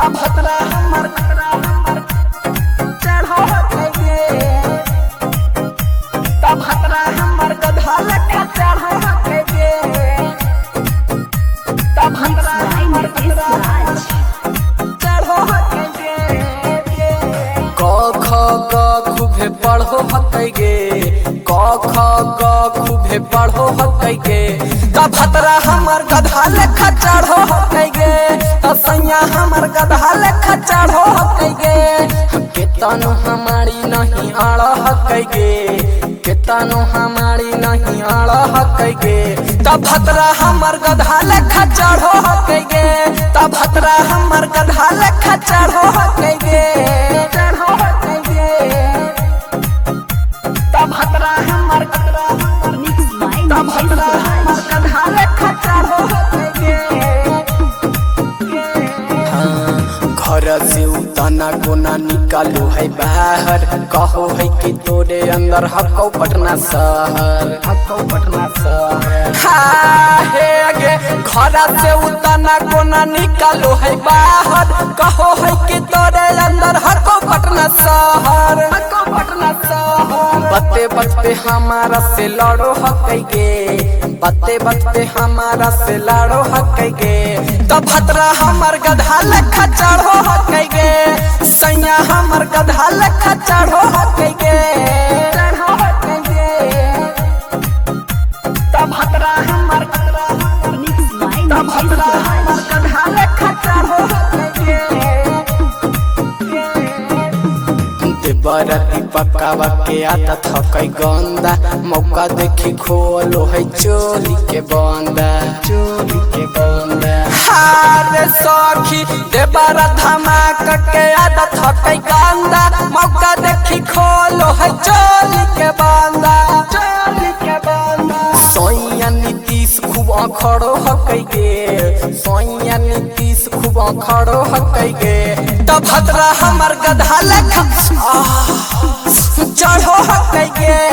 भतरा हमर चढ़ो गे तब भतरा हमर गधा लखा चढ़ो गे तब भतरा हमर चढ़ो गे क ख ग खूबे पढ़ो हकै गे क ख ग खूबे पढ़ो हकै गे तब भतरा हमर गधा लखा चढ़ो हकै गे त सैया हमर गधा लखा चढ़ो हकै गे केतनो हमारी नहीं आड़ हकै गे केतनो हमारी नहीं आड़ हकै गे तब भतरा हमर गधा लखा चढ़ो हकै गे तब भतरा हमर गधा लखा चढ़ो हकै गे चढ़ो गे तब भतरा हमर तब भतरा हमर गधा लखा चढ़ो गे घर से उतना कोना निकालो है बाहर कहो है कि तोरे अंदर हको पटना शहर हे गे घर से उतना कोना निकालो है बाहर कहो है कि तोरे अंदर हको पटना शहर बत्ते बत्ते हमारा से लड़ो हकै गे बत्ते बत्ते हमारा से लड़ो हकै गे तब भतरा हमर गधा लखा चढ़ो हकै गे सैया हमर गधा लखा चढ़ो हकै गे तब भतरा हमर गधा लखा चढ़ो गे बरती पकावा के आदत हकै गंदा मौका देखी खोलो है चोली के बंदा हारे सखी देवरा धमाका के आदत हकै गंदा मौका देखी खोलो है चोली के बंदा सोइया नीतीश खूब अखड़ो हकै गे सोइया नीतीश खूब अखड़ो हकै गे तब भतरा हमर गधा लखा चढ़ो हकै गे